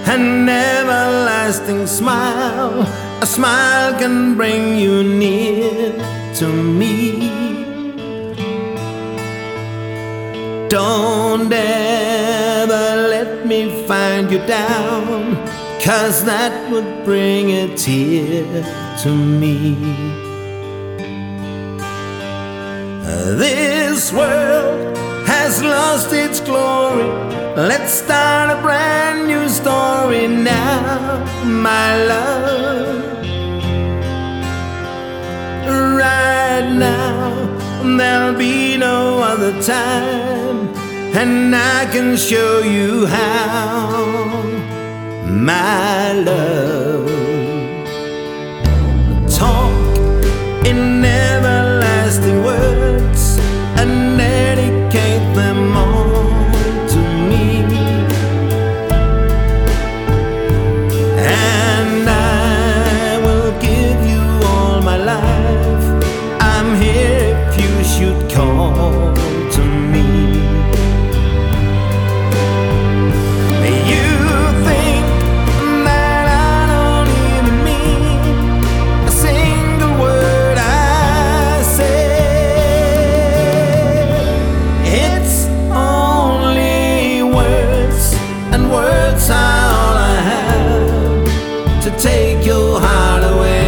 an everlasting smile. A smile can bring you near to me. Don't ever let me find you down, 'cause that would bring a tear to me. This world has lost its glory. Let's start a brand new story now, my love. Right now, there'll be no other time, and I can show you how, my love. Talk in everlasting words and dedicate them all to me. And I will give you all my life. I'm here if you should call to me. You think that I don't even mean a single word I say. It's only words, and words are all I have to take your heart away.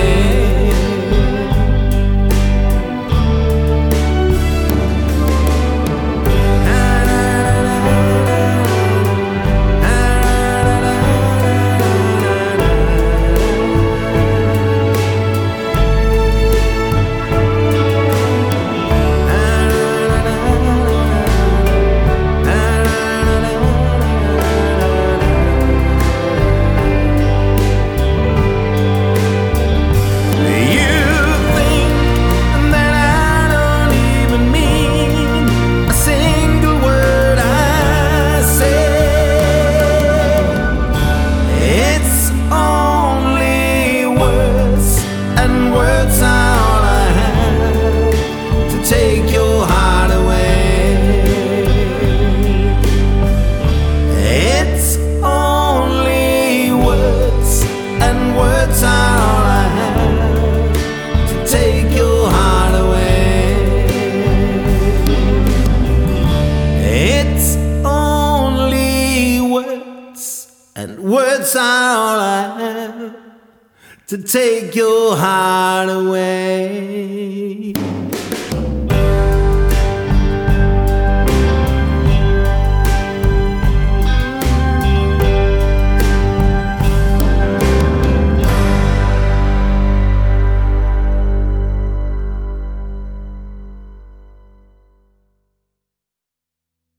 Take your heart away. It's only words, and words are all I have to take your heart away. It's only words, and words are all I have to take your heart away.